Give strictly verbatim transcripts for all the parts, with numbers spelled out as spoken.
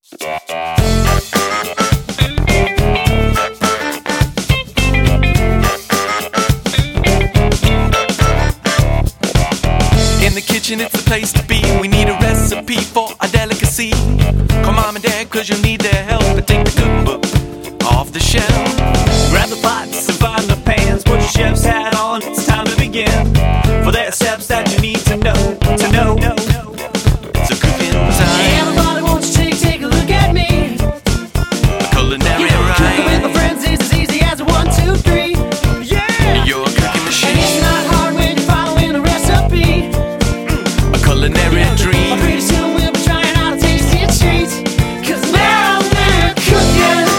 In the kitchen, it's the place to be. We need a recipe for a delicacy. Call mom and dad, cause you'll need their help. And take the cookbook off the shelf. Grab the pots and find the pans. Put your chef's hat on, it's time to begin. For there are steps that you need to know, to know. It's a cooking time. Everybody wants to take, take a look at me. A culinary You know, cooking with my rhyme. friends is as easy as a one, two, three. Yeah! You're a cooking And it's machine. not hard when you're following a recipe. A culinary dream. Pretty soon we'll be trying out a tasty treat. Cause now we're cooking.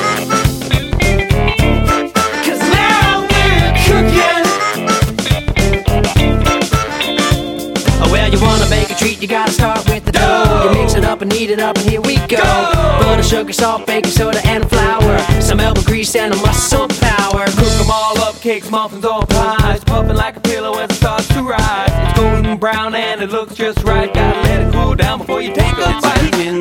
Cause now we're cooking. Oh, well, you wanna make a treat, you gotta start with the dough. You mix it up and knead it up, and here we go. Butter, sugar, salt, baking soda, and flour. Some elbow grease and a muscle power. Cook them all up, cakes, muffins, or pies. Puffing like a pillow as it starts to rise. It's golden brown and it looks just right. Gotta let it cool down before you take a It's a bite. cooking